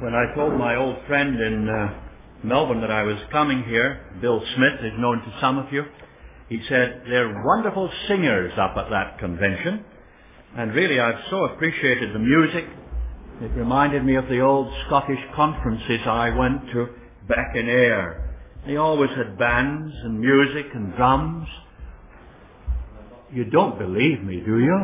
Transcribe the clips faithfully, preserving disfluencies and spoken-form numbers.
when I told my old friend in uh, Melbourne that I was coming here, Bill Smith is known to some of you, he said, they're wonderful singers up at that convention. And really, I've so appreciated the music. It reminded me of the old Scottish conferences I went to back in Ayr. They always had bands and music and drums. You don't believe me, do you?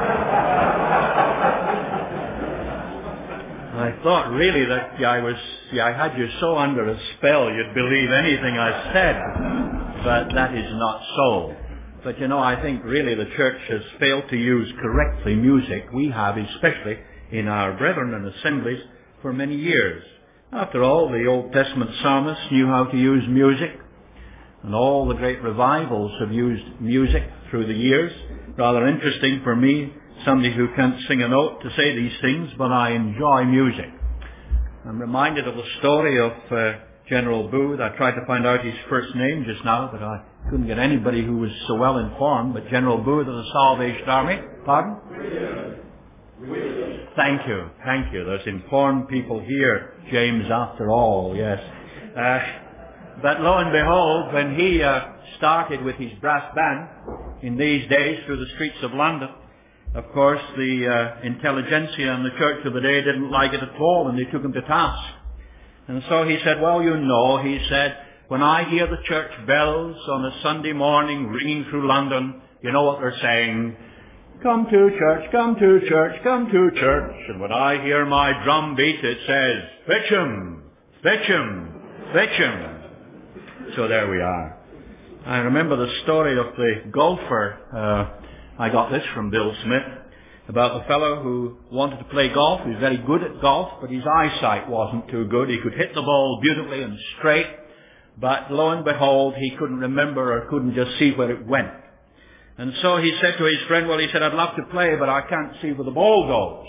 I thought really that I was, I had you so under a spell you'd believe anything I said, but that is not so. But you know, I think really the church has failed to use correctly music. We have, especially in our brethren and assemblies, for many years. After all, the Old Testament psalmists knew how to use music, and all the great revivals have used music through the years. Rather interesting for me, somebody who can't sing a note, to say these things, but I enjoy music. I'm reminded of the story of uh, General Booth. I tried to find out his first name just now, but I couldn't get anybody who was so well informed. But General Booth of the Salvation Army. Pardon? William. William. Thank you. Thank you. There's informed people here, James, after all, yes. Uh, but lo and behold, when he uh, started with his brass band in these days through the streets of London, of course, the uh, intelligentsia and the church of the day didn't like it at all, and they took him to task. And so he said, well, you know, he said, when I hear the church bells on a Sunday morning ringing through London, you know what they're saying? Come to church, come to church, come to church. And when I hear my drum beat, it says, fetch 'em, fetch 'em, fetch 'em. So there we are. I remember the story of the golfer. Uh, I got this from Bill Smith, about the fellow who wanted to play golf. He was very good at golf, but his eyesight wasn't too good. He could hit the ball beautifully and straight, but lo and behold, he couldn't remember or couldn't just see where it went. And so he said to his friend, well, he said, I'd love to play, but I can't see where the ball goes.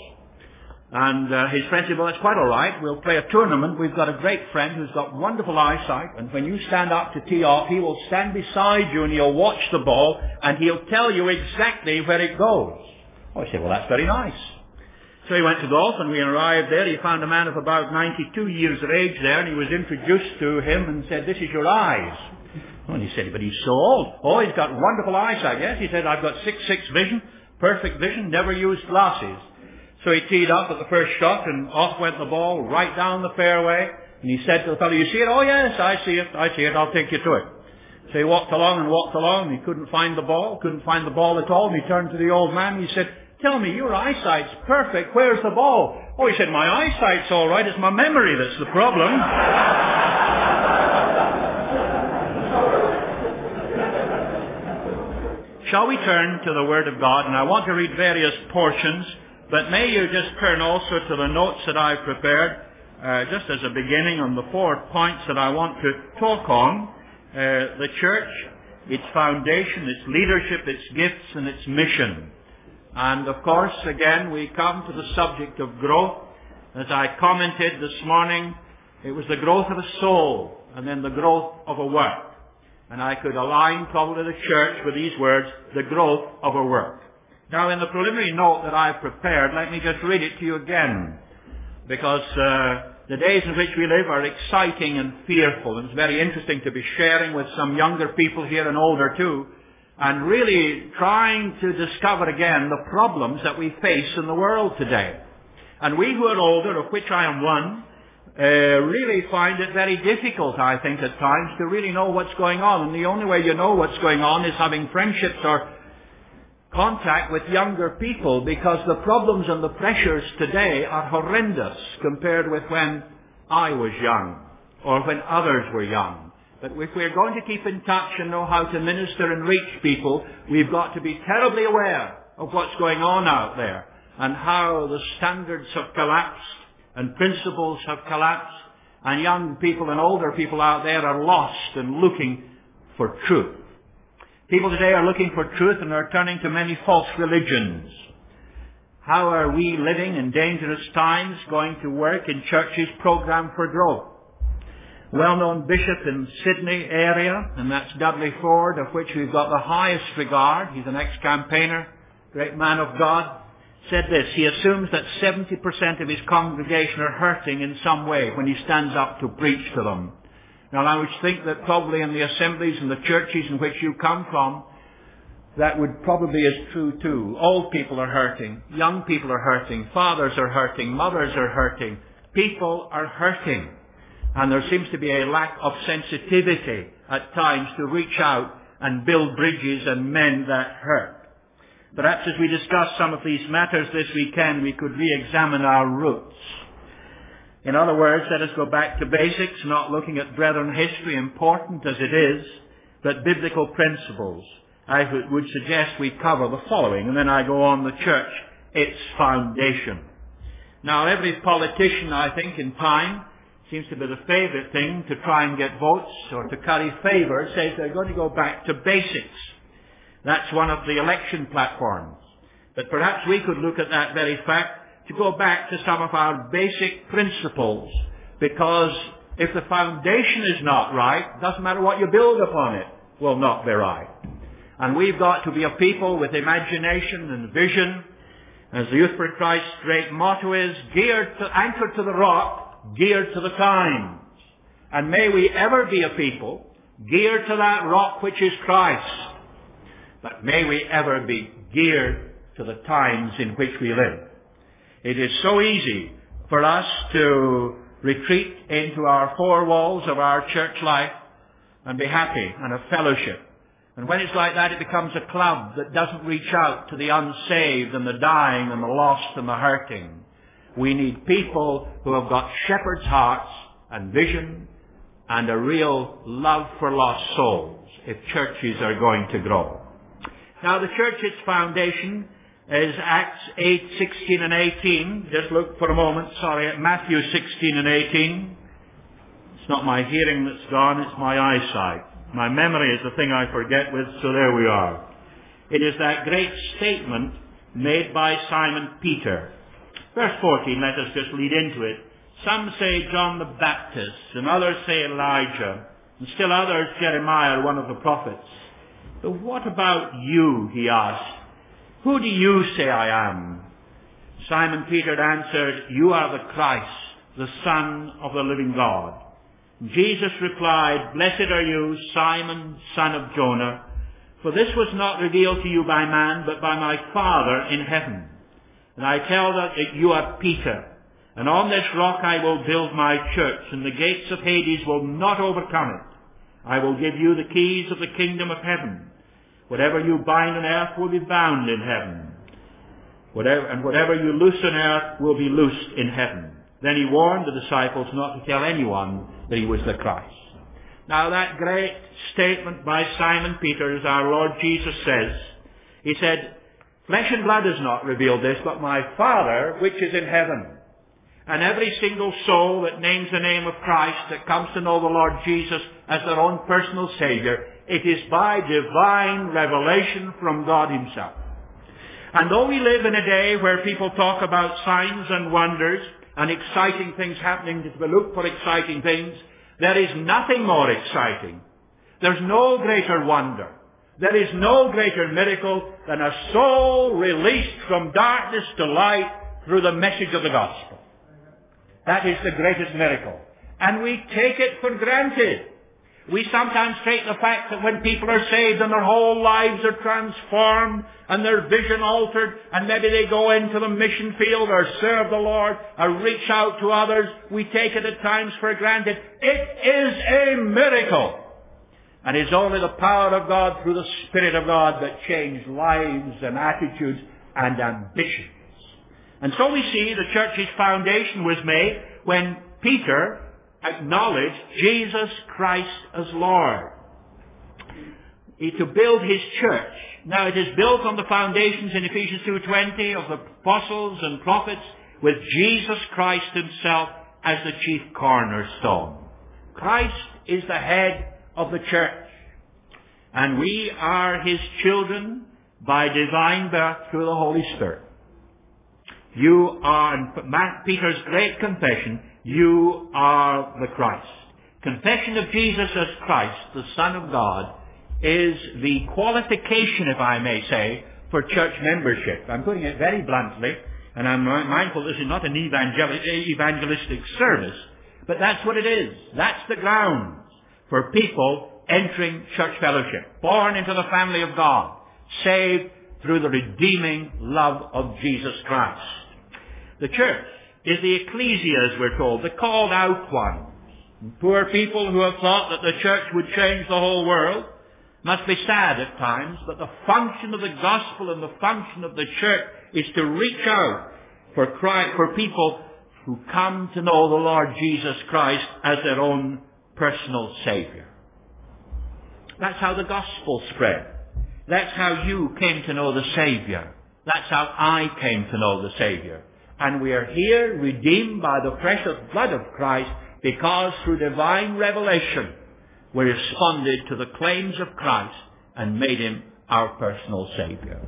And uh, his friend said, well, that's quite all right. We'll play a tournament. We've got a great friend who's got wonderful eyesight, and when you stand up to tee off, he will stand beside you and he'll watch the ball and he'll tell you exactly where it goes. Oh, I said, well, that's very nice. So he went to golf, and we arrived there. He found a man of about ninety-two years of age there, and he was introduced to him and said, this is your eyes. Oh, and he said, but he's so old. Oh, he's got wonderful eyesight. Yes, he said, I've got six six vision, perfect vision, never used glasses. So he teed up at the first shot, and off went the ball right down the fairway. And he said to the fellow, you see it? Oh, yes, I see it. I see it. I'll take you to it. So he walked along and walked along, and he couldn't find the ball, couldn't find the ball at all. And he turned to the old man, and he said, tell me, your eyesight's perfect. Where's the ball? Oh, he said, my eyesight's all right. It's my memory that's the problem. Shall we turn to the Word of God? And I want to read various portions, but may you just turn also to the notes that I've prepared, uh, just as a beginning on the four points that I want to talk on. Uh, the church, its foundation, its leadership, its gifts, and its mission. And of course, again, we come to the subject of growth. As I commented this morning, it was the growth of a soul, and then the growth of a work. And I could align probably the church with these words, the growth of a work. Now, in the preliminary note that I've prepared, let me just read it to you again, because uh, the days in which we live are exciting and fearful. And it's very interesting to be sharing with some younger people here and older too, and really trying to discover again the problems that we face in the world today. And we who are older, of which I am one, uh, really find it very difficult, I think, at times to really know what's going on. And the only way you know what's going on is having friendships or contact with younger people, because the problems and the pressures today are horrendous compared with when I was young or when others were young. But if we're going to keep in touch and know how to minister and reach people, we've got to be terribly aware of what's going on out there and how the standards have collapsed and principles have collapsed, and young people and older people out there are lost and looking for truth. People today are looking for truth and are turning to many false religions. How are we living in dangerous times, going to work in churches programmed for growth? Well-known bishop in Sydney area, and that's Dudley Ford, of which we've got the highest regard. He's an ex-campaigner, great man of God, said this: he assumes that seventy percent of his congregation are hurting in some way when he stands up to preach to them. Now, I would think that probably in the assemblies and the churches in which you come from, that would probably is true too. Old people are hurting. Young people are hurting. Fathers are hurting. Mothers are hurting. People are hurting. And there seems to be a lack of sensitivity at times to reach out and build bridges and mend that hurt. Perhaps as we discuss some of these matters this weekend, we could re-examine our roots. In other words, let us go back to basics, not looking at brethren history, important as it is, but biblical principles. I would suggest we cover the following, and then I go on the church, its foundation. Now, every politician, I think, in time, seems to be the favorite thing to try and get votes or to curry favor, says they're going to go back to basics. That's one of the election platforms. But perhaps we could look at that very fact to go back to some of our basic principles, because if the foundation is not right, it doesn't matter what you build upon it, will not be right. And we've got to be a people with imagination and vision, as the Youth for Christ's great motto is, geared to, anchored to the rock, geared to the times. And may we ever be a people geared to that rock which is Christ. But may we ever be geared to the times in which we live. It is so easy for us to retreat into our four walls of our church life and be happy and have fellowship. And when it's like that, it becomes a club that doesn't reach out to the unsaved and the dying and the lost and the hurting. We need people who have got shepherd's hearts and vision and a real love for lost souls if churches are going to grow. Now, the church, its foundation is Acts eight, sixteen and eighteen. Just look for a moment, sorry, at Matthew sixteen and eighteen. It's not my hearing that's gone, it's my eyesight. My memory is the thing I forget with, so there we are. It is that great statement made by Simon Peter. Verse fourteen, let us just lead into it. Some say John the Baptist, and others say Elijah, and still others Jeremiah, one of the prophets. But what about you, he asked. Who do you say I am? Simon Peter answered, you are the Christ, the Son of the living God. Jesus replied, blessed are you, Simon, son of Jonah, for this was not revealed to you by man, but by my Father in heaven. And I tell that you are Peter, and on this rock I will build my church, and the gates of Hades will not overcome it. I will give you the keys of the kingdom of heaven. Whatever you bind on earth will be bound in heaven, whatever, and whatever you loose on earth will be loosed in heaven. Then he warned the disciples not to tell anyone that he was the Christ. Now, that great statement by Simon Peter, as our Lord Jesus says, he said, flesh and blood has not revealed this, but my Father which is in heaven. And every single soul that names the name of Christ, that comes to know the Lord Jesus as their own personal Savior, it is by divine revelation from God himself. And though we live in a day where people talk about signs and wonders and exciting things happening, to look for exciting things, there is nothing more exciting. There's no greater wonder. There is no greater miracle than a soul released from darkness to light through the message of the gospel. That is the greatest miracle. And we take it for granted. We sometimes take the fact that when people are saved and their whole lives are transformed and their vision altered, and maybe they go into the mission field or serve the Lord or reach out to others, we take it at times for granted. It is a miracle. And it's only the power of God through the Spirit of God that changes lives and attitudes and ambitions. And so we see the church's foundation was made when Peter acknowledged Jesus Christ as Lord. He, to build his church. Now it is built on the foundations in Ephesians two twenty of the apostles and prophets, with Jesus Christ himself as the chief cornerstone. Christ is the head of the church. And we are his children by divine birth through the Holy Spirit. You are, in Peter's great confession, you are the Christ. Confession of Jesus as Christ, the Son of God, is the qualification, if I may say, for church membership. I'm putting it very bluntly, and I'm mindful this is not an evangel- evangelistic service, but that's what it is. That's the grounds for people entering church fellowship, born into the family of God, saved through the redeeming love of Jesus Christ. The church is the ecclesia, as we're told, the called out ones. Poor people who have thought that the church would change the whole world must be sad at times, but the function of the gospel and the function of the church is to reach out for Christ, for people who come to know the Lord Jesus Christ as their own personal Savior. That's how the gospel spread. That's how you came to know the Savior. That's how I came to know the Savior. And we are here redeemed by the precious blood of Christ because through divine revelation we responded to the claims of Christ and made him our personal Savior.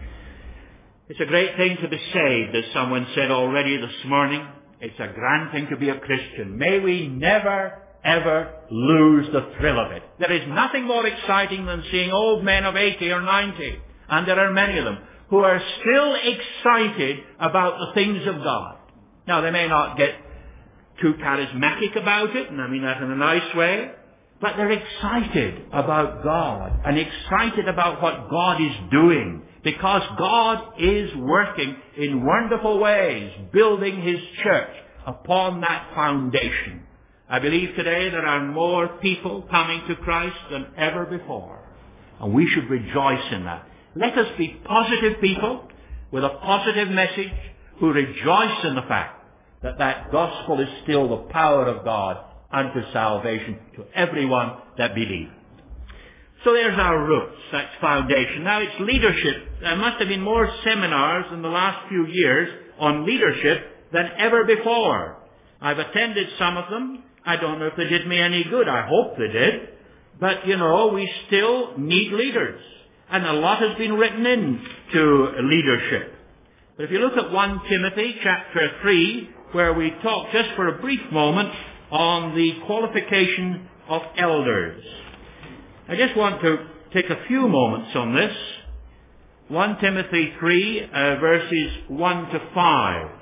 It's a great thing to be saved, as someone said already this morning. It's a grand thing to be a Christian. May we never, ever lose the thrill of it. There is nothing more exciting than seeing old men of eighty or ninety, and there are many of them, who are still excited about the things of God. Now, they may not get too charismatic about it, and I mean that in a nice way, but they're excited about God and excited about what God is doing, because God is working in wonderful ways, building his church upon that foundation. I believe today there are more people coming to Christ than ever before, and we should rejoice in that. Let us be positive people with a positive message who rejoice in the fact that that gospel is still the power of God unto salvation to everyone that believes. So there's our roots, that's foundation. Now it's leadership. There must have been more seminars in the last few years on leadership than ever before. I've attended some of them. I don't know if they did me any good. I hope they did. But, you know, we still need leaders. And a lot has been written into leadership. But if you look at First Timothy chapter three, where we talk just for a brief moment on the qualification of elders. I just want to take a few moments on this. First Timothy three, uh, verses one to five.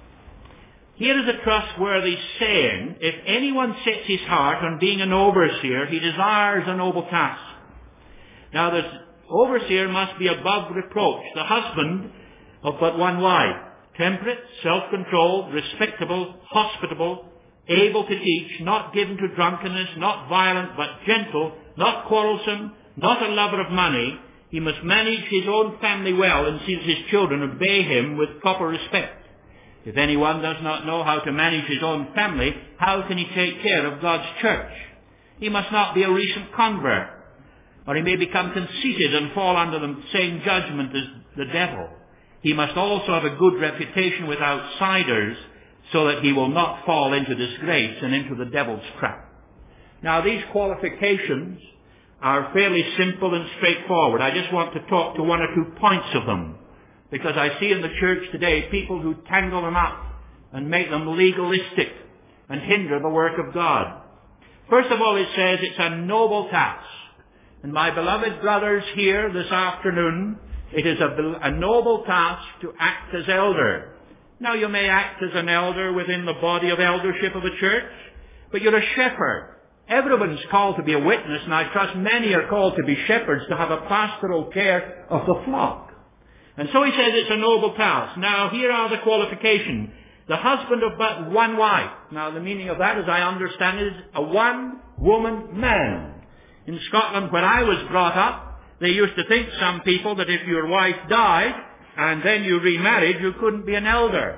Here is a trustworthy saying: if anyone sets his heart on being an overseer, he desires a noble task. Now, the overseer must be above reproach, the husband of but one wife, temperate, self-controlled, respectable, hospitable, able to teach, not given to drunkenness, not violent, but gentle, not quarrelsome, not a lover of money. He must manage his own family well and see that his children obey him with proper respect. If anyone does not know how to manage his own family, how can he take care of God's church? He must not be a recent convert, or he may become conceited and fall under the same judgment as the devil. He must also have a good reputation with outsiders, so that he will not fall into disgrace and into the devil's trap. Now, these qualifications are fairly simple and straightforward. I just want to talk to one or two points of them, because I see in the church today people who tangle them up and make them legalistic and hinder the work of God. First of all, it says it's a noble task. And my beloved brothers here this afternoon, it is a, a noble task to act as elder. Now, you may act as an elder within the body of eldership of a church, but you're a shepherd. Everyone's called to be a witness, and I trust many are called to be shepherds, to have a pastoral care of the flock. And so he says it's a noble task. Now, here are the qualifications. The husband of but one wife. Now, the meaning of that, as I understand it, is a one-woman man. In Scotland, when I was brought up, they used to think, some people, that if your wife died and then you remarried, you couldn't be an elder.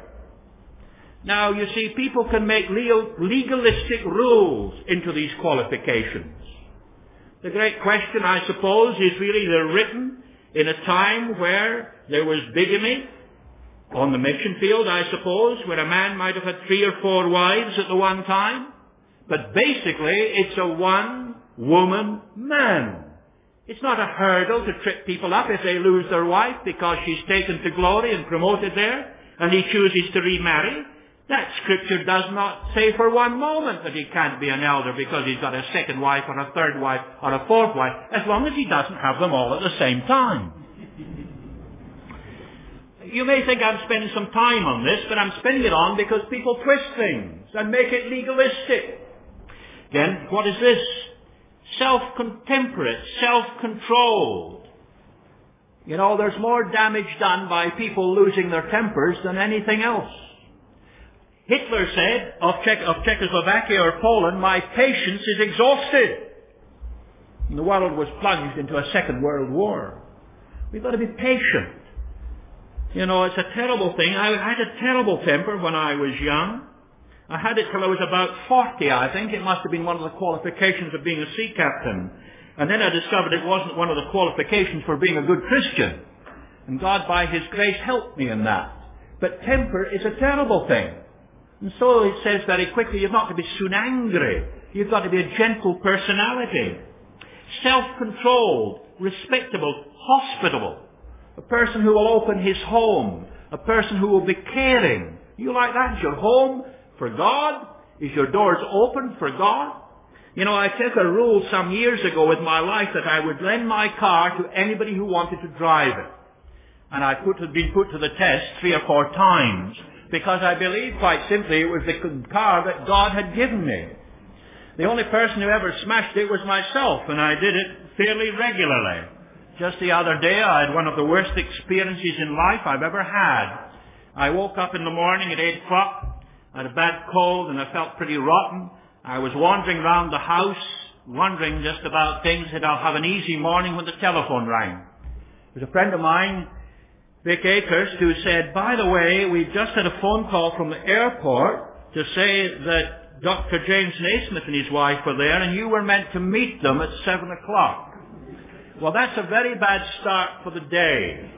Now, you see, people can make legal, legalistic rules into these qualifications. The great question, I suppose, is really they're written in a time where there was bigamy on the mission field, I suppose, where a man might have had three or four wives at the one time. But basically, it's a one-woman man. It's not a hurdle to trip people up if they lose their wife because she's taken to glory and promoted there, and he chooses to remarry. That scripture does not say for one moment that he can't be an elder because he's got a second wife or a third wife or a fourth wife, as long as he doesn't have them all at the same time. You may think I'm spending some time on this, but I'm spending it on because people twist things and make it legalistic. Again, what is this? Self-contemporate, self-controlled. You know, there's more damage done by people losing their tempers than anything else. Hitler said of, Czech, of Czechoslovakia or Poland, my patience is exhausted. And the world was plunged into a second world war. We've got to be patient. You know, it's a terrible thing. I had a terrible temper when I was young. I had it till I was about forty, I think. It must have been one of the qualifications of being a sea captain. And then I discovered it wasn't one of the qualifications for being a good Christian. And God, by His grace, helped me in that. But temper is a terrible thing. And so it says very quickly, you've not to be soon angry. You've got to be a gentle personality. Self-controlled, respectable, hospitable. A person who will open his home. A person who will be caring. You like that? Is your home for God? Is your doors open for God? You know, I took a rule some years ago with my life that I would lend my car to anybody who wanted to drive it. And I put, had been put to the test three or four times because I believe quite simply it was the car that God had given me. The only person who ever smashed it was myself, and I did it fairly regularly. Just the other day, I had one of the worst experiences in life I've ever had. I woke up in the morning at eight o'clock. I had a bad cold, and I felt pretty rotten. I was wandering round the house, wondering just about things, that I'll have an easy morning when the telephone rang. There was a friend of mine, Vic Akers, who said, by the way, we've just had a phone call from the airport to say that Doctor James Naismith and his wife were there, and you were meant to meet them at seven o'clock. Well, that's a very bad start for the day.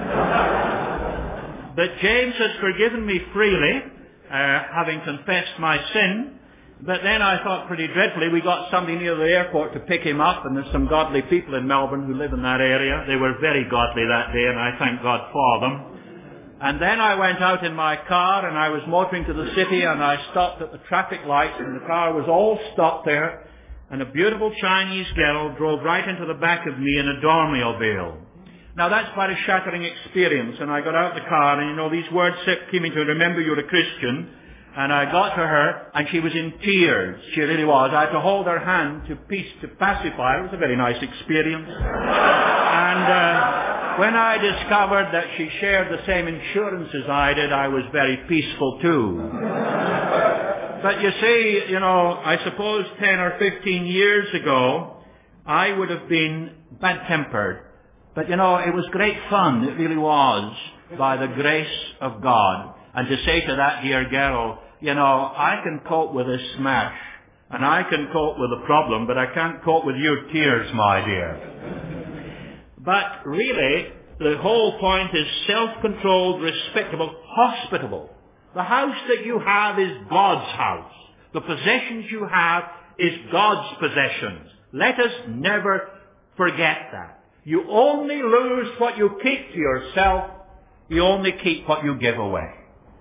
But James has forgiven me freely, uh, having confessed my sin. But then I thought pretty dreadfully, we got somebody near the airport to pick him up, and there's some godly people in Melbourne who live in that area. They were very godly that day, and I thank God for them. And then I went out in my car, and I was motoring to the city, and I stopped at the traffic lights, and the car was all stopped there, and a beautiful Chinese girl drove right into the back of me in a dormobile. Now that's quite a shattering experience, and I got out of the car, and you know, these words came into, remember you're a Christian. And I got to her, and she was in tears. She really was. I had to hold her hand to peace, to pacify her. It was a very nice experience. And uh, when I discovered that she shared the same insurance as I did, I was very peaceful too. But you see, you know, I suppose ten or fifteen years ago, I would have been bad-tempered. But you know, it was great fun. It really was, by the grace of God. And to say to that dear girl, you know, I can cope with a smash, and I can cope with a problem, but I can't cope with your tears, my dear. But really, the whole point is self-controlled, respectable, hospitable. The house that you have is God's house. The possessions you have is God's possessions. Let us never forget that. You only lose what you keep to yourself. You only keep what you give away.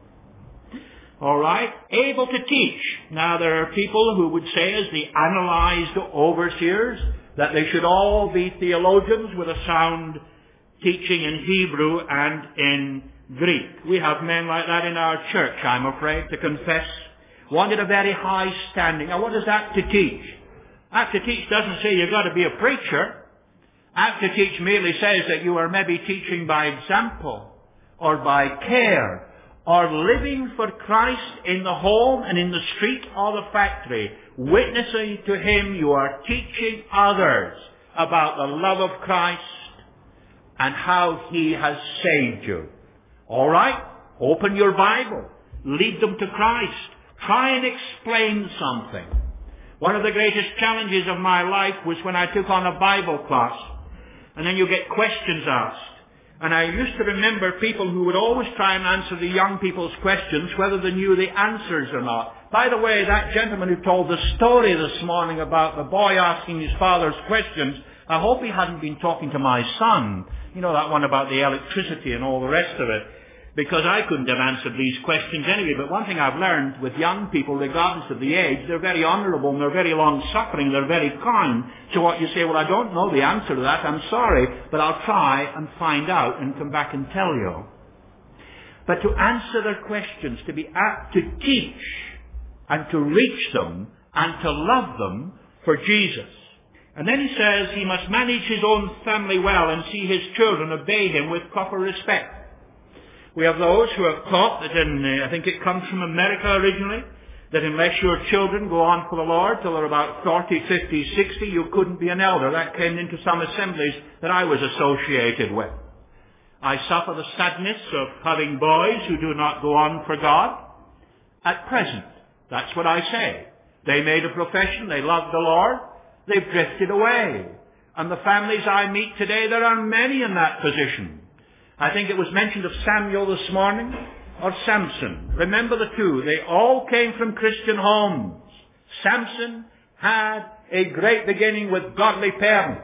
All right? Able to teach. Now, there are people who would say, as the analyzed overseers, that they should all be theologians with a sound teaching in Hebrew and in Greek. We have men like that in our church, I'm afraid, to confess. Wanted a very high standing. Now, what is apt to teach? Apt to teach doesn't say you've got to be a preacher. Apt to teach merely says that you are maybe teaching by example or by care, or living for Christ in the home and in the street or the factory. Witnessing to Him, you are teaching others about the love of Christ and how He has saved you. All right? Open your Bible. Lead them to Christ. Try and explain something. One of the greatest challenges of my life was when I took on a Bible class, and then you get questions asked. And I used to remember people who would always try and answer the young people's questions, whether they knew the answers or not. By the way, that gentleman who told the story this morning about the boy asking his father's questions, I hope he hadn't been talking to my son. You know, that one about the electricity and all the rest of it. Because I couldn't have answered these questions anyway. But one thing I've learned with young people, regardless of the age, they're very honourable and they're very long-suffering, they're very kind. So what you say, well, I don't know the answer to that, I'm sorry, but I'll try and find out and come back and tell you. but to answer their questions, to be apt to teach and to reach them and to love them for Jesus. And then he says he must manage his own family well and see his children obey him with proper respect. We have those who have taught that in, uh, I think it comes from America originally, that unless your children go on for the Lord till they're about forty, fifty, sixty, you couldn't be an elder. That came into some assemblies that I was associated with. I suffer the sadness of having boys who do not go on for God at present. That's what I say. They made a profession, they loved the Lord, they've drifted away. And the families I meet today, there are many in that position. I think it was mentioned of Samuel this morning, or Samson. Remember the two. They all came from Christian homes. Samson had a great beginning with godly parents.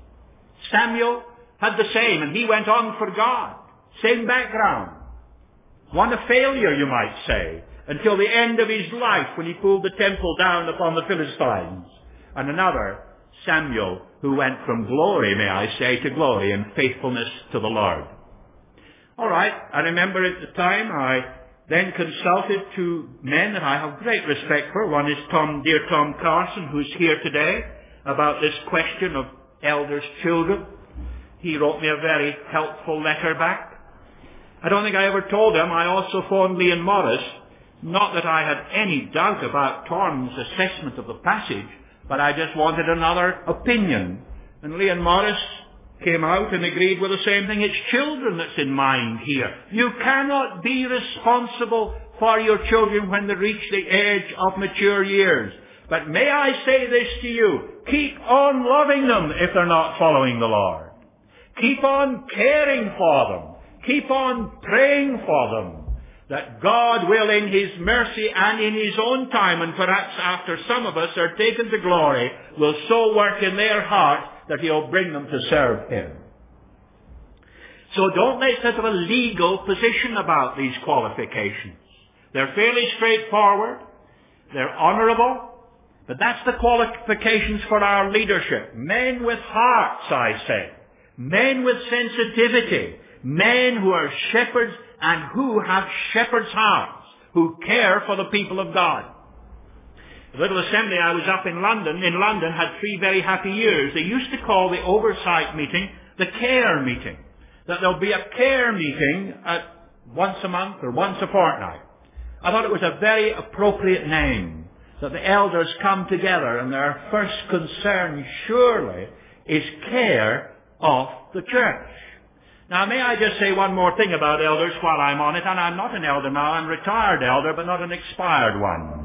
Samuel had the same, and he went on for God. Same background. One a failure, you might say, until the end of his life when he pulled the temple down upon the Philistines. And another, Samuel, who went from glory, may I say, to glory in faithfulness to the Lord. All right, I remember at the time I then consulted two men that I have great respect for. One is Tom, dear Tom Carson, who's here today, about this question of elders' children. He wrote me a very helpful letter back. I don't think I ever told him I also phoned Leon Morris. Not that I had any doubt about Tom's assessment of the passage, but I just wanted another opinion. And Leon Morris came out and agreed with the same thing. It's children that's in mind here. You cannot be responsible for your children when they reach the age of mature years. But may I say this to you, keep on loving them if they're not following the Lord. Keep on caring for them. Keep on praying for them, that God will in his mercy and in his own time, and perhaps after some of us are taken to glory, will so work in their heart that he'll bring them to serve him. So don't make sort of a legal position about these qualifications. They're fairly straightforward. They're honourable. But that's the qualifications for our leadership. Men with hearts, I say. Men with sensitivity. Men who are shepherds and who have shepherds' hearts. Who care for the people of God. The little assembly I was up in London, in London, had three very happy years. They used to call the oversight meeting the care meeting. That there'll be a care meeting at once a month or once a fortnight. I thought it was a very appropriate name. That the elders come together and their first concern surely is care of the church. Now may I just say one more thing about elders while I'm on it, and I'm not an elder now, I'm a retired elder but not an expired one.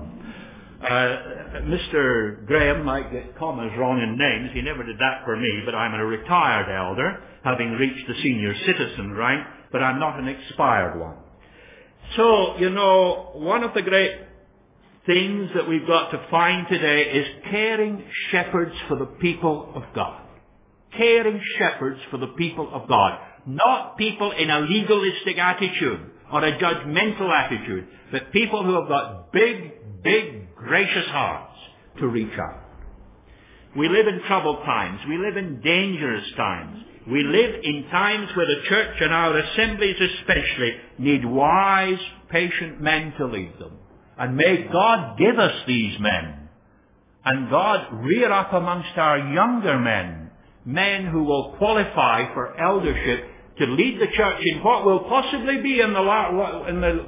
Uh, Mister Graham might get commas wrong in names. He never did that for me, but I'm a retired elder, having reached the senior citizen rank, but I'm not an expired one. So, you know, one of the great things that we've got to find today is caring shepherds for the people of God. Caring shepherds for the people of God. Not people in a legalistic attitude or a judgmental attitude, but people who have got big, big, gracious hearts to reach out. We live in troubled times. We live in dangerous times. We live in times where the church and our assemblies especially need wise, patient men to lead them. And may God give us these men. And God rear up amongst our younger men, men who will qualify for eldership to lead the church in what will possibly be in the, in the,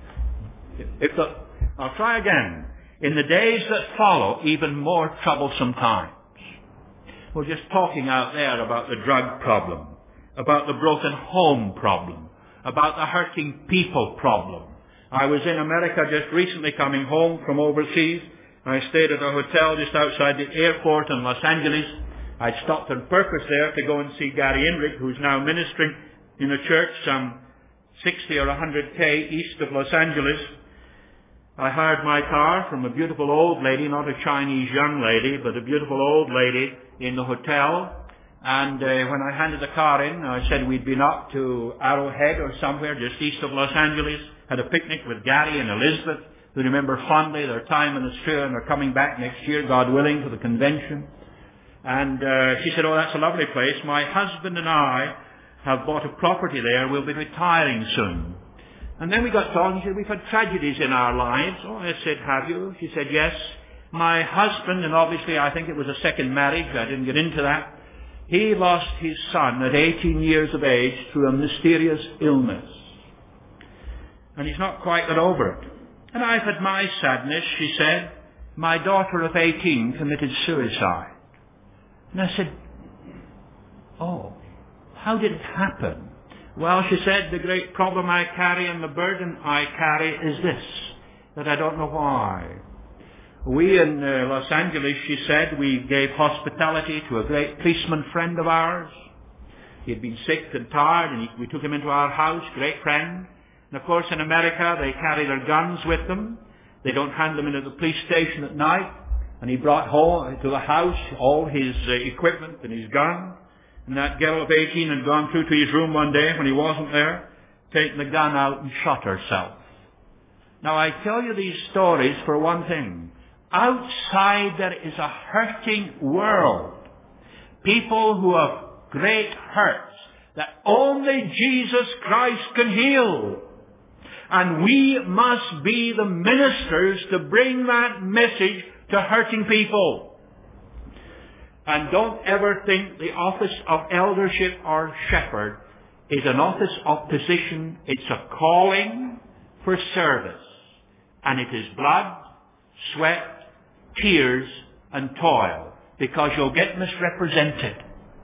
if the, I'll try again, in the days that follow, even more troublesome times. We're just talking out there about the drug problem, about the broken home problem, about the hurting people problem. I was in America just recently coming home from overseas. I stayed at a hotel just outside the airport in Los Angeles. I stopped on purpose there to go and see Gary Inrig, who's now ministering in a church some sixty or one hundred K east of Los Angeles. I hired my car from a beautiful old lady, not a Chinese young lady, but a beautiful old lady in the hotel. And uh, when I handed the car in, I said we'd been up to Arrowhead or somewhere just east of Los Angeles, had a picnic with Gary and Elizabeth, who remember fondly their time in Australia, and are coming back next year, God willing, to the convention. And uh, she said, oh, that's a lovely place. My husband and I have bought a property there. We'll be retiring soon. And then we got talking. She said, we've had tragedies in our lives. Oh, I said, have you? She said, yes. My husband, and obviously I think it was a second marriage. I didn't get into that. He lost his son at eighteen years of age through a mysterious illness. And he's not quite got over it. And I've had my sadness, she said. My daughter of eighteen committed suicide. And I said, oh, how did it happen? Well, she said, the great problem I carry and the burden I carry is this, that I don't know why. We in uh, Los Angeles, she said, we gave hospitality to a great policeman friend of ours. He had been sick and tired, and he, we took him into our house, great friend. And of course in America, they carry their guns with them. They don't hand them into the police station at night. And he brought home to the house all his uh, equipment and his gun. And that girl of eighteen had gone through to his room one day when he wasn't there, taken the gun out and shot herself. Now I tell you these stories for one thing. Outside there is a hurting world. People who have great hurts that only Jesus Christ can heal. And we must be the ministers to bring that message to hurting people. And don't ever think the office of eldership or shepherd is an office of position. It's a calling for service. And it is blood, sweat, tears, and toil. Because you'll get misrepresented.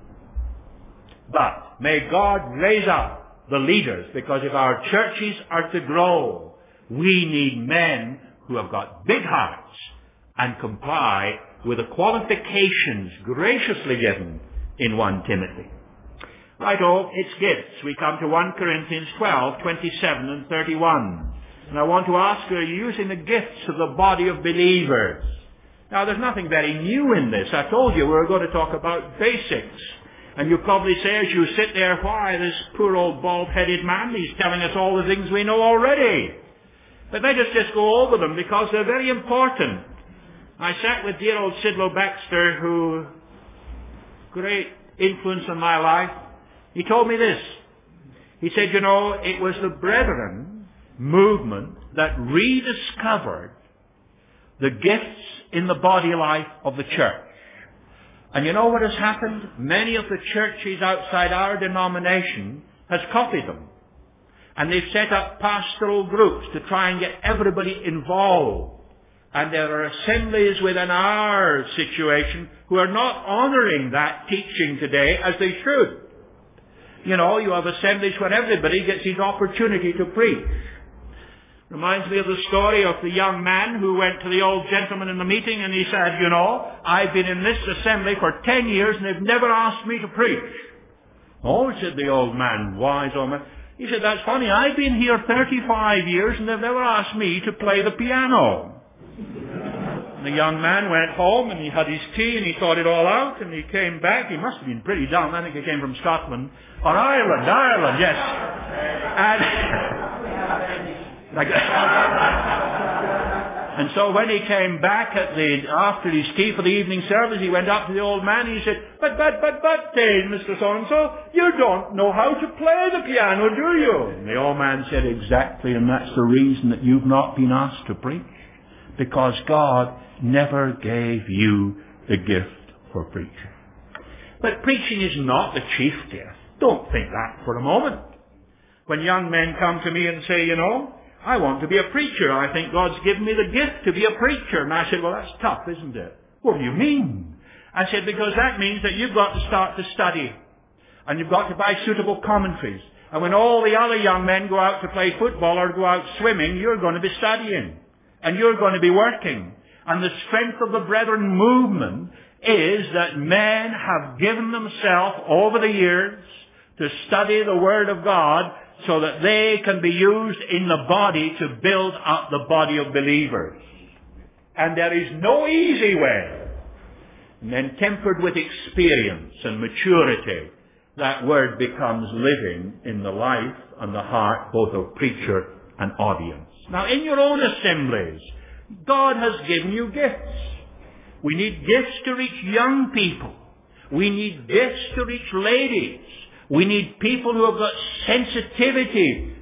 But may God raise up the leaders, because if our churches are to grow, we need men who have got big hearts and comply with the qualifications graciously given in First Timothy. Righto, it's gifts. We come to First Corinthians twelve, twenty-seven and thirty-one. And I want to ask you, are you using the gifts of the body of believers? Now, there's nothing very new in this. I told you we were going to talk about basics. And you probably say as you sit there, why, this poor old bald-headed man, he's telling us all the things we know already. But let us just go over them because they're very important. I sat with dear old Sidlow Baxter, who, great influence on my life. He told me this. He said, you know, it was the Brethren movement that rediscovered the gifts in the body life of the church. And you know what has happened? Many of the churches outside our denomination has copied them. And they've set up pastoral groups to try and get everybody involved. And there are assemblies within our situation who are not honoring that teaching today as they should. You know, you have assemblies where everybody gets his opportunity to preach. Reminds me of the story of the young man who went to the old gentleman in the meeting and he said, you know, I've been in this assembly for ten years and they've never asked me to preach. Oh, said the old man, wise old man. He said, that's funny, I've been here thirty-five years and they've never asked me to play the piano. And the young man went home and he had his tea and he thought it all out and he came back. He must have been pretty dumb. I think he came from Scotland. Or Ireland, Ireland, yes. And... Like and so when he came back at the after his tea for the evening service, he went up to the old man and he said, But, but, but, but, Dave, Mister So-and-so, you don't know how to play the piano, do you? And the old man said, exactly, and that's the reason that you've not been asked to preach. Because God never gave you the gift for preaching. But preaching is not the chief gift. Don't think that for a moment. When young men come to me and say, you know, I want to be a preacher. I think God's given me the gift to be a preacher. And I said, well, that's tough, isn't it? What do you mean? I said, because that means that you've got to start to study. And you've got to buy suitable commentaries. And when all the other young men go out to play football or go out swimming, you're going to be studying. And you're going to be working. And the strength of the Brethren movement is that men have given themselves over the years to study the Word of God so that they can be used in the body to build up the body of believers. And there is no easy way. And then tempered with experience and maturity, that Word becomes living in the life and the heart both of preacher and audience. Now in your own assemblies, God has given you gifts. We need gifts to reach young people. We need gifts to reach ladies. We need people who have got sensitivity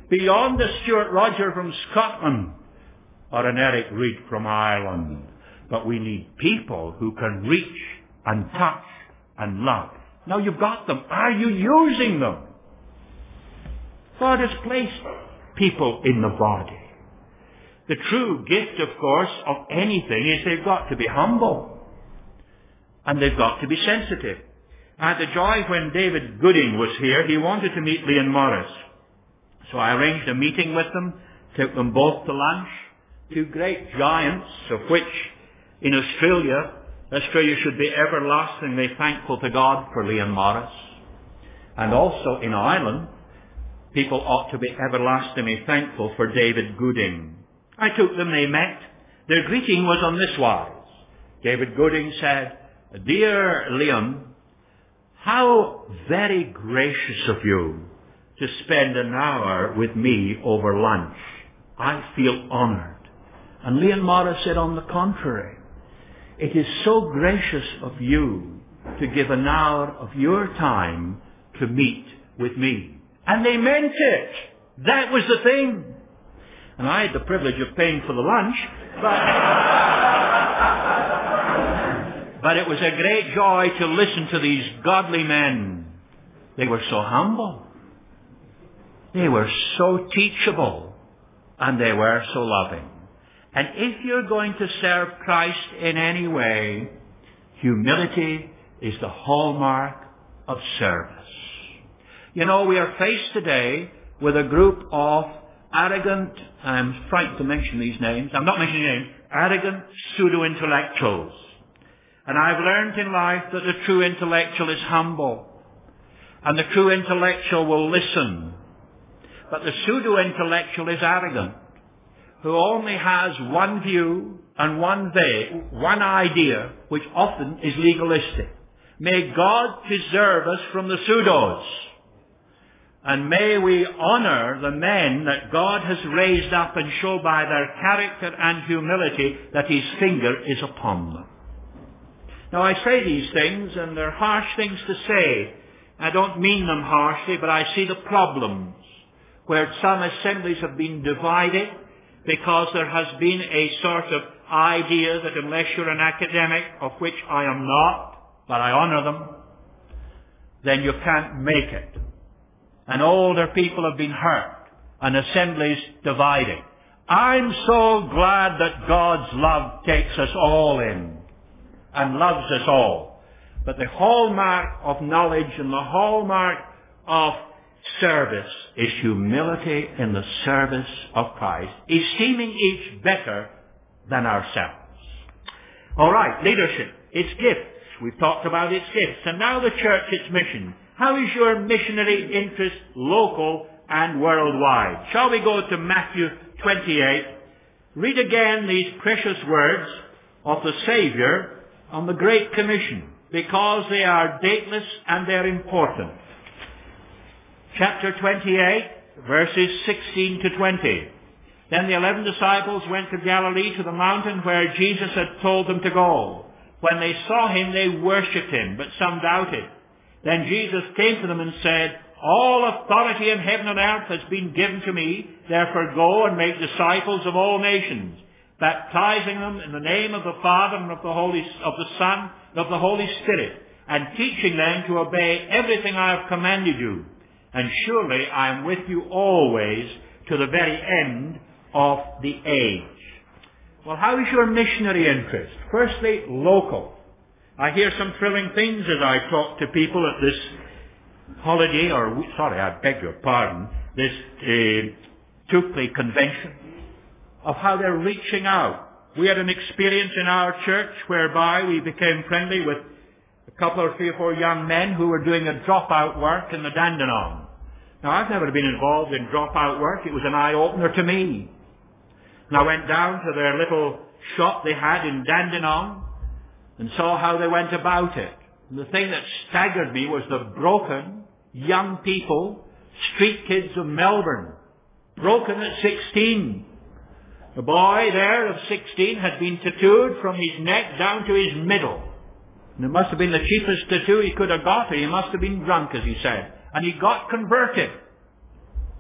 beyond the Stuart Roger from Scotland or an Eric Reid from Ireland. But we need people who can reach and touch and love. Now you've got them. Are you using them? God has placed people in the body. The true gift, of course, of anything is they've got to be humble. And they've got to be sensitive. I had the joy when David Gooding was here. He wanted to meet Leon Morris. So I arranged a meeting with them, took them both to lunch. Two great giants, of which in Australia, Australia should be everlastingly thankful to God for Leon Morris. And also in Ireland, people ought to be everlastingly thankful for David Gooding. I took them, they met. Their greeting was on this wise. David Gooding said, "Dear Leon, how very gracious of you to spend an hour with me over lunch. I feel honored." And Leon Morris said, "On the contrary, it is so gracious of you to give an hour of your time to meet with me." And they meant it. That was the thing. And I had the privilege of paying for the lunch, but, but it was a great joy to listen to these godly men. They were so humble. They were so teachable. And they were so loving. And if you're going to serve Christ in any way, humility is the hallmark of service. You know, we are faced today with a group of arrogant, I'm frightened to mention these names, I'm not mentioning names, arrogant pseudo-intellectuals. And I've learned in life that the true intellectual is humble. And the true intellectual will listen. But the pseudo-intellectual is arrogant, who only has one view and one way, one idea, which often is legalistic. May God preserve us from the pseudos. And may we honor the men that God has raised up and show by their character and humility that his finger is upon them. Now I say these things, and they're harsh things to say. I don't mean them harshly, but I see the problems where some assemblies have been divided because there has been a sort of idea that unless you're an academic, of which I am not, but I honor them, then you can't make it. And older people have been hurt, and assemblies divided. I'm so glad that God's love takes us all in and loves us all. But the hallmark of knowledge and the hallmark of service is humility in the service of Christ, esteeming each better than ourselves. All right, leadership, its gifts. We've talked about its gifts. And now the church, its mission. How is your missionary interest local and worldwide? Shall we go to Matthew twenty-eight? Read again these precious words of the Savior on the Great Commission, because they are dateless and they're important. Chapter twenty-eight, verses sixteen to twenty. Then the eleven disciples went to Galilee, to the mountain where Jesus had told them to go. When they saw him, they worshipped him, but some doubted. Then Jesus came to them and said, "All authority in heaven and earth has been given to me. Therefore go and make disciples of all nations, baptizing them in the name of the Father and of the Holy, of the Son and of the Holy Spirit, and teaching them to obey everything I have commanded you. And surely I am with you always to the very end of the age." Well, how is your missionary interest? Firstly, local. I hear some thrilling things as I talk to people at this holiday, or, sorry, I beg your pardon, this uh, Tukely convention, of how they're reaching out. We had an experience in our church whereby we became friendly with a couple or three or four young men who were doing a dropout work in the Dandenong. Now, I've never been involved in dropout work. It was an eye-opener to me. And I went down to their little shop they had in Dandenong and saw how they went about it. And the thing that staggered me was the broken young people, street kids of Melbourne, broken at sixteen. The boy there of sixteen had been tattooed from his neck down to his middle. And it must have been the cheapest tattoo he could have got, or he must have been drunk, as he said. And he got converted.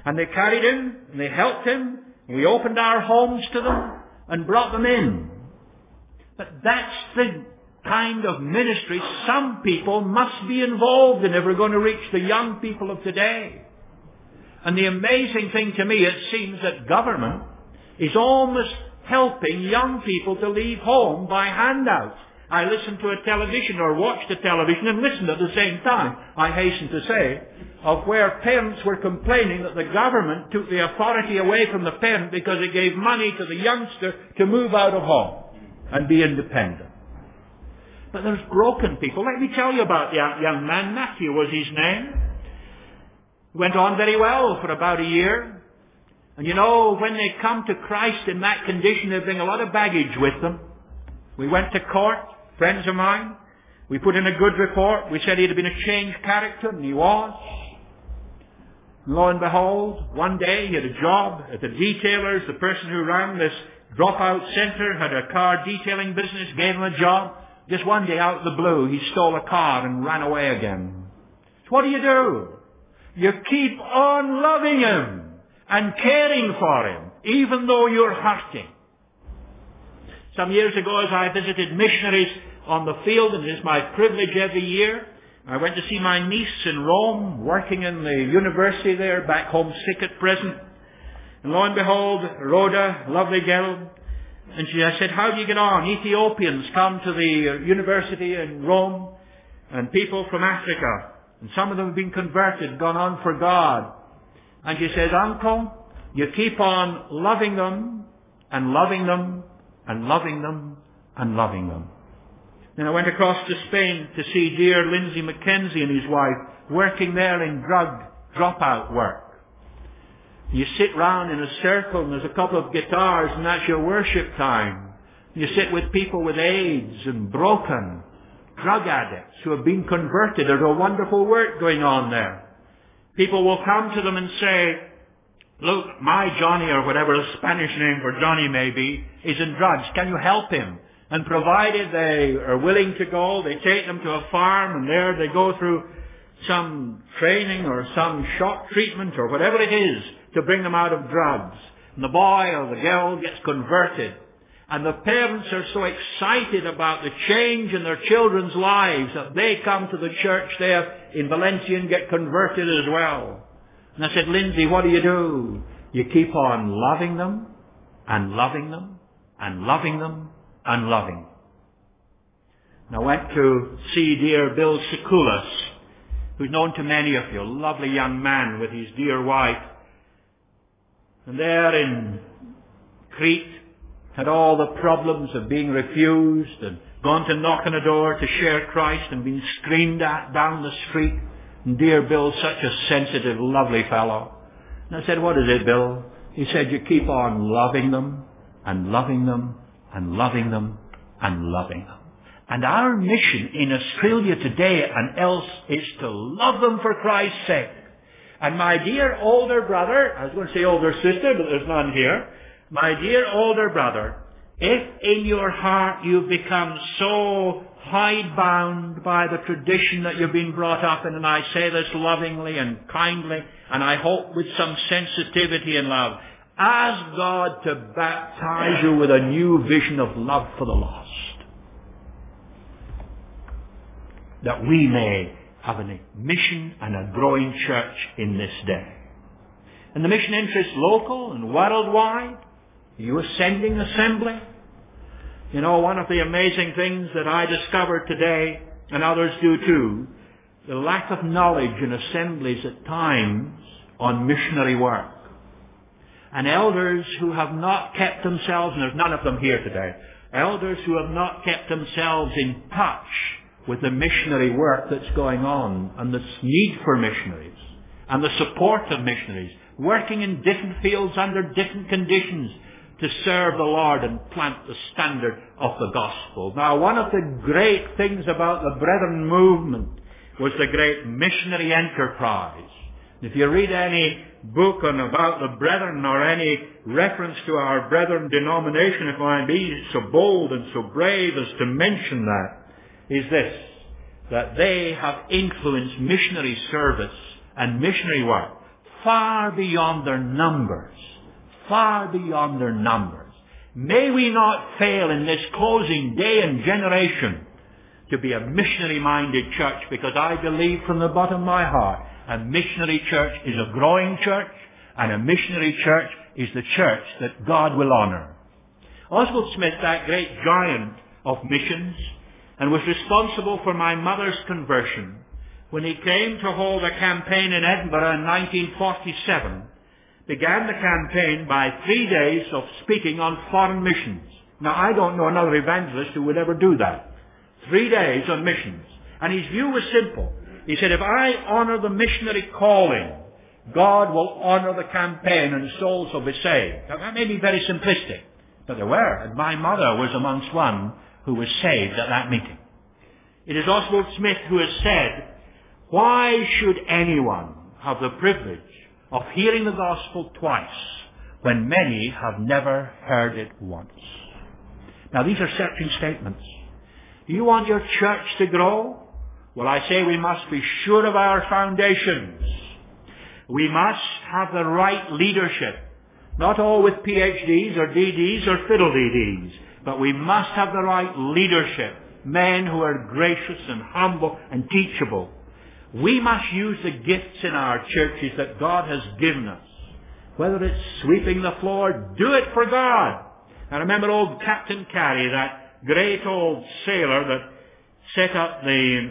And they carried him, and they helped him, and we opened our homes to them, and brought them in. But that's the kind of ministry some people must be involved in if we're going to reach the young people of today. And the amazing thing to me, it seems that government is almost helping young people to leave home by handouts. I listened to a television or watched a television and listened at the same time, I hasten to say, of where parents were complaining that the government took the authority away from the parent because it gave money to the youngster to move out of home and be independent. But there's broken people. Let me tell you about the young man. Matthew was his name. Went on very well for about a year. And you know, when they come to Christ in that condition, they bring a lot of baggage with them. We went to court, friends of mine. We put in a good report. We said he'd been a changed character, and he was. And lo and behold, one day he had a job at the detailers. The person who ran this dropout center had a car detailing business, gave him a job. Just one day out of the blue, he stole a car and ran away again. So what do you do? You keep on loving him and caring for him, even though you're hurting. Some years ago, as I visited missionaries on the field, and it is my privilege every year, I went to see my niece in Rome, working in the university there, back home sick at present. And lo and behold, Rhoda, lovely girl, and she, I said, how do you get on? Ethiopians come to the university in Rome, and people from Africa, and some of them have been converted, gone on for God. And she says, Uncle, you keep on loving them, and loving them, and loving them, and loving them. Then I went across to Spain to see dear Lindsay Mackenzie and his wife working there in drug dropout work. You sit round in a circle and there's a couple of guitars and that's your worship time. You sit with people with AIDS and broken drug addicts who have been converted. There's a wonderful work going on there. People will come to them and say, look, my Johnny, or whatever the Spanish name for Johnny may be, is in drugs. Can you help him? And provided they are willing to go, they take them to a farm and there they go through some training or some shock treatment or whatever it is to bring them out of drugs. And the boy or the girl gets converted. And the parents are so excited about the change in their children's lives that they come to the church there in Valencia and get converted as well. And I said, Lindsay, what do you do? You keep on loving them and loving them and loving them and loving them. And I went to see dear Bill Sekulas, who's known to many of you, a lovely young man with his dear wife. And there in Crete, had all the problems of being refused and gone to knock on a door to share Christ and been screamed at down the street. And dear Bill, such a sensitive, lovely fellow. And I said, what is it, Bill? He said, you keep on loving them and loving them and loving them and loving them. And our mission in Australia today and else is to love them for Christ's sake. And my dear older brother, I was going to say older sister, but there's none here. My dear older brother, if in your heart you've become so hidebound by the tradition that you've been brought up in, and I say this lovingly and kindly, and I hope with some sensitivity and love, ask God to baptize you with a new vision of love for the lost. That we may have a mission and a growing church in this day. And the mission interests local and worldwide. You ascending assembly. You know, one of the amazing things that I discovered today, and others do too, the lack of knowledge in assemblies at times on missionary work. And elders who have not kept themselves, and there's none of them here today, elders who have not kept themselves in touch with the missionary work that's going on, and the need for missionaries, and the support of missionaries, working in different fields under different conditions to serve the Lord and plant the standard of the gospel. Now, one of the great things about the Brethren movement was the great missionary enterprise. If you read any book on about the Brethren or any reference to our Brethren denomination, if I be so bold and so brave as to mention that, is this, that they have influenced missionary service and missionary work far beyond their numbers. Far beyond their numbers. May we not fail in this closing day and generation to be a missionary-minded church, because I believe from the bottom of my heart a missionary church is a growing church, and a missionary church is the church that God will honor. Oswald Smith, that great giant of missions, and was responsible for my mother's conversion, when he came to hold a campaign in Edinburgh in nineteen forty-seven, began the campaign by three days of speaking on foreign missions. Now, I don't know another evangelist who would ever do that. Three days on missions. And his view was simple. He said, if I honor the missionary calling, God will honor the campaign and souls will be saved. Now, that may be very simplistic, but there were. And my mother was amongst one who was saved at that meeting. It is Oswald Smith who has said, why should anyone have the privilege of hearing the gospel twice when many have never heard it once? Now, these are searching statements. Do you want your church to grow? Well, I say we must be sure of our foundations. We must have the right leadership. Not all with P H Ds or D Ds or fiddle-dee-dees, but we must have the right leadership. Men who are gracious and humble and teachable. We must use the gifts in our churches that God has given us. Whether it's sweeping the floor, do it for God. I remember old Captain Carey, that great old sailor that set up the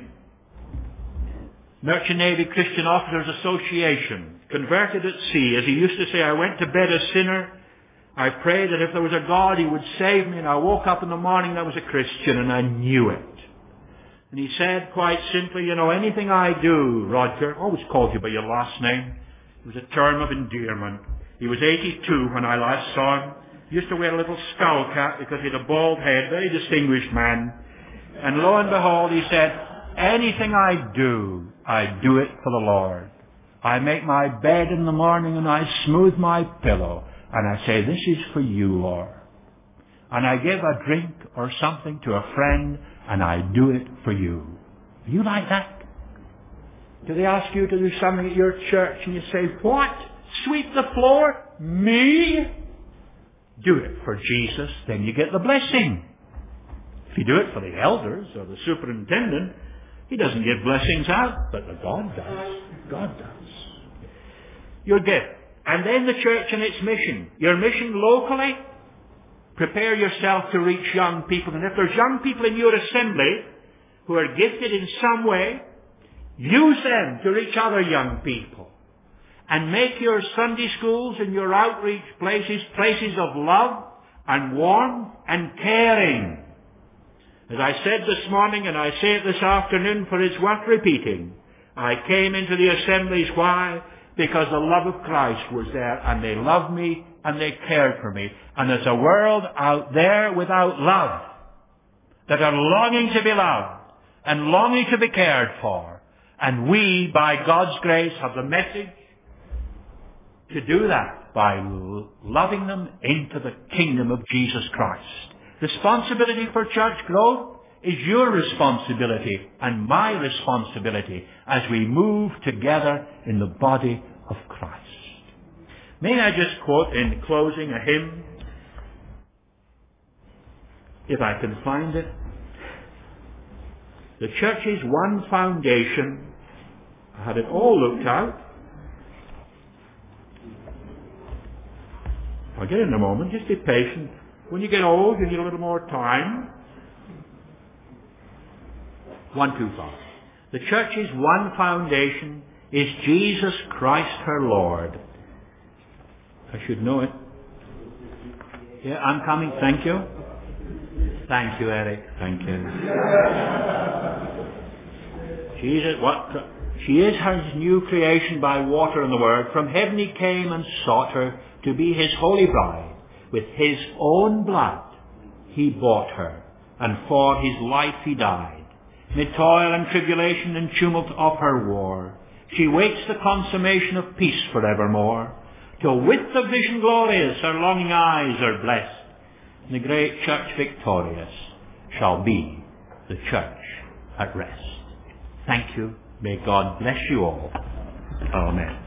Merchant Navy Christian Officers Association, converted at sea. As he used to say, I went to bed a sinner. I prayed that if there was a God, He would save me. And I woke up in the morning, I was a Christian, and I knew it. And he said quite simply, you know, anything I do, Roger, always called you by your last name. It was a term of endearment. He was eighty-two when I last saw him. He used to wear a little skull cap because he had a bald head, very distinguished man. And lo and behold, he said, anything I do, I do it for the Lord. I make my bed in the morning and I smooth my pillow. And I say, this is for you, Lord. And I give a drink or something to a friend and I do it for you. Are you like that? Do they ask you to do something at your church and you say, what? Sweep the floor? Me? Do it for Jesus, then you get the blessing. If you do it for the elders or the superintendent, He doesn't give blessings out, but God does. God does. Your gift. And then the church and its mission. Your mission locally, prepare yourself to reach young people. And if there's young people in your assembly who are gifted in some way, use them to reach other young people. And make your Sunday schools and your outreach places places of love and warmth and caring. As I said this morning, and I say it this afternoon, for it's worth repeating, I came into the assemblies. Why? Because the love of Christ was there, and they loved me, and they cared for me. And there's a world out there without love, that are longing to be loved, and longing to be cared for. And we, by God's grace, have the message to do that by loving them into the kingdom of Jesus Christ. Responsibility for church growth is your responsibility and my responsibility as we move together in the body of Christ. May I just quote in closing a hymn, if I can find it. The church's one foundation. I had it all looked out. I'll get it in a moment. Just be patient. When you get old, you need a little more time. One, two, five. The church's one foundation is Jesus Christ her Lord. I should know it. Yeah, I'm coming. Thank you. Thank you, Eric. Thank you. Jesus, what? She is His new creation by water and the Word. From heaven He came and sought her to be His holy bride. With His own blood He bought her, and for His life He died. Mid toil and tribulation and tumult of her war, she waits the consummation of peace forevermore, till with the vision glorious her longing eyes are blessed, and the great church victorious shall be the church at rest. Thank you. May God bless you all. Amen.